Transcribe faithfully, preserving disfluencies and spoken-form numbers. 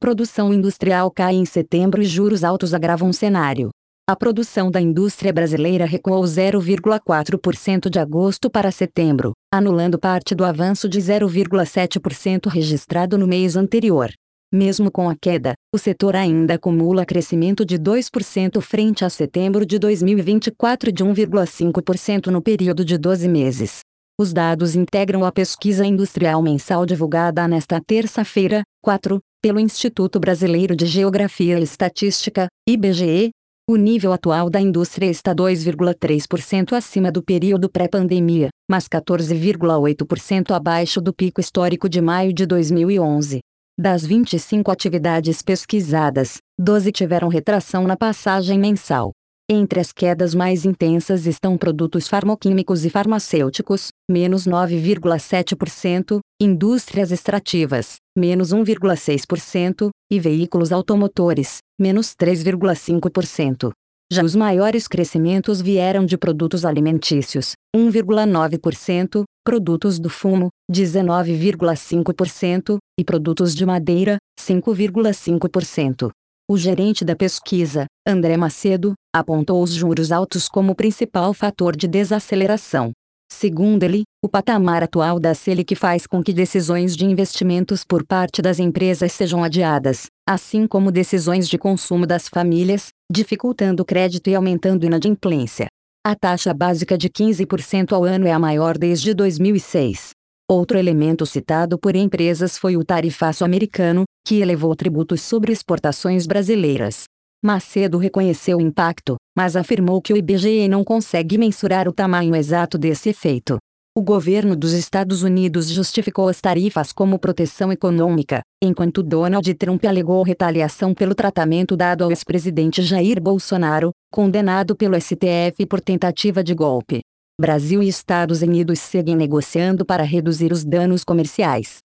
Produção industrial cai em setembro e juros altos agravam o cenário. A produção da indústria brasileira recuou zero vírgula quatro por cento de agosto para setembro, anulando parte do avanço de zero vírgula sete por cento registrado no mês anterior. Mesmo com a queda, o setor ainda acumula crescimento de dois por cento frente a setembro de dois mil e vinte e quatro e de um vírgula cinco por cento no período de doze meses. Os dados integram a pesquisa industrial mensal divulgada nesta terça-feira, quatro, pelo Instituto Brasileiro de Geografia e Estatística, I B G E. O nível atual da indústria está dois vírgula três por cento acima do período pré-pandemia, mas quatorze vírgula oito por cento abaixo do pico histórico de maio de dois mil e onze. Das vinte e cinco atividades pesquisadas, doze tiveram retração na passagem mensal. Entre as quedas mais intensas estão produtos farmacêuticos e farmacêuticos, menos nove vírgula sete por cento, indústrias extrativas, menos um vírgula seis por cento, e veículos automotores, menos três vírgula cinco por cento. Já os maiores crescimentos vieram de produtos alimentícios, um vírgula nove por cento, produtos do fumo, dezenove vírgula cinco por cento, e produtos de madeira, cinco vírgula cinco por cento. O gerente da pesquisa, André Macedo, apontou os juros altos como principal fator de desaceleração. Segundo ele, o patamar atual da Selic faz com que decisões de investimentos por parte das empresas sejam adiadas, assim como decisões de consumo das famílias, dificultando o crédito e aumentando a inadimplência. A taxa básica de quinze por cento ao ano é a maior desde dois mil e seis. Outro elemento citado por empresas foi o tarifaço americano, que elevou tributos sobre exportações brasileiras. Macedo reconheceu o impacto, mas afirmou que o I B G E não consegue mensurar o tamanho exato desse efeito. O governo dos Estados Unidos justificou as tarifas como proteção econômica, enquanto Donald Trump alegou retaliação pelo tratamento dado ao ex-presidente Jair Bolsonaro, condenado pelo S T F por tentativa de golpe. Brasil e Estados Unidos seguem negociando para reduzir os danos comerciais.